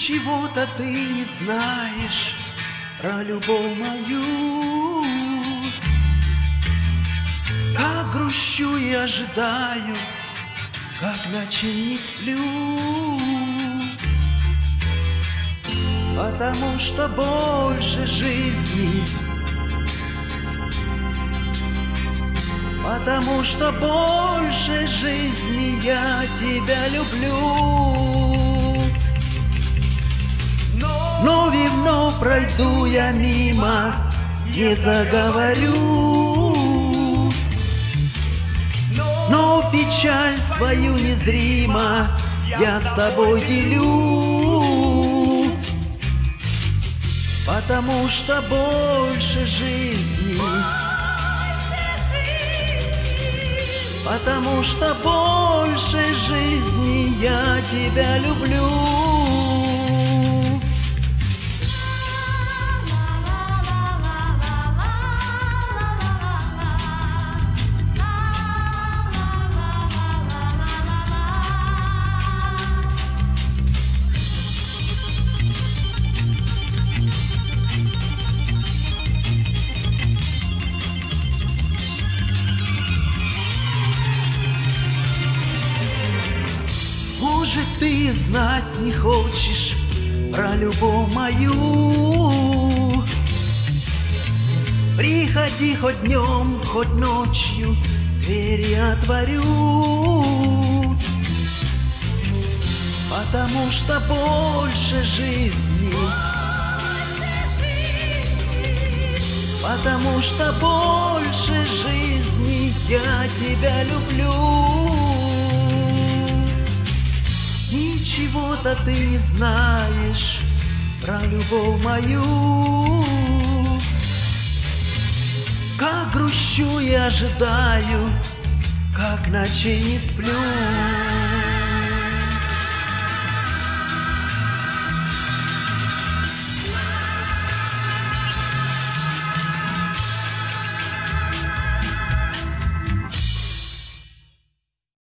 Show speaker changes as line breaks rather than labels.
Ничего-то ты не знаешь про любовь мою. Как грущу и ожидаю, как ночей не сплю, потому что больше жизни, потому что больше жизни я тебя люблю. Вновь и вновь пройду я мимо, не заговорю, но печаль свою незримо я с тобой делю, потому что больше жизни, потому что больше жизни я тебя люблю. Может, ты знать не хочешь про любовь мою? Приходи хоть днем, хоть ночью, двери отворю, потому что больше жизни, потому что больше жизни я тебя люблю. Ничего-то ты не знаешь про любовь мою. Как грущу и ожидаю, как ночей не сплю.